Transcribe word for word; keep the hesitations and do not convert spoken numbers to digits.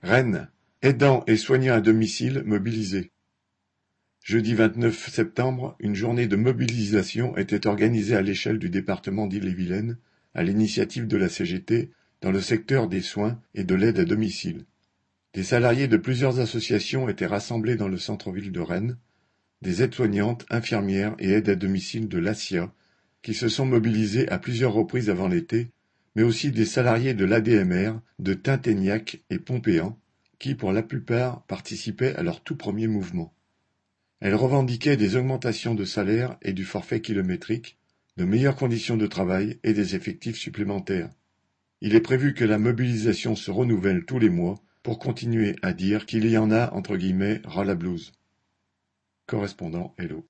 Rennes, aidants et soignants à domicile mobilisés. Jeudi vingt-neuf septembre, une journée de mobilisation était organisée à l'échelle du département d'Ille-et-Vilaine, à l'initiative de la C G T, dans le secteur des soins et de l'aide à domicile. Des salariés de plusieurs associations étaient rassemblés dans le centre-ville de Rennes, des aides-soignantes, infirmières et aides à domicile de l'A S I A, qui se sont mobilisés à plusieurs reprises avant l'été, mais aussi des salariés de l'A D M R, de Tinténiac et Pompéan, qui pour la plupart participaient à leur tout premier mouvement. Elles revendiquaient des augmentations de salaire et du forfait kilométrique, de meilleures conditions de travail et des effectifs supplémentaires. Il est prévu que la mobilisation se renouvelle tous les mois pour continuer à dire qu'il y en a entre guillemets ras la blouse. Correspondant Hello.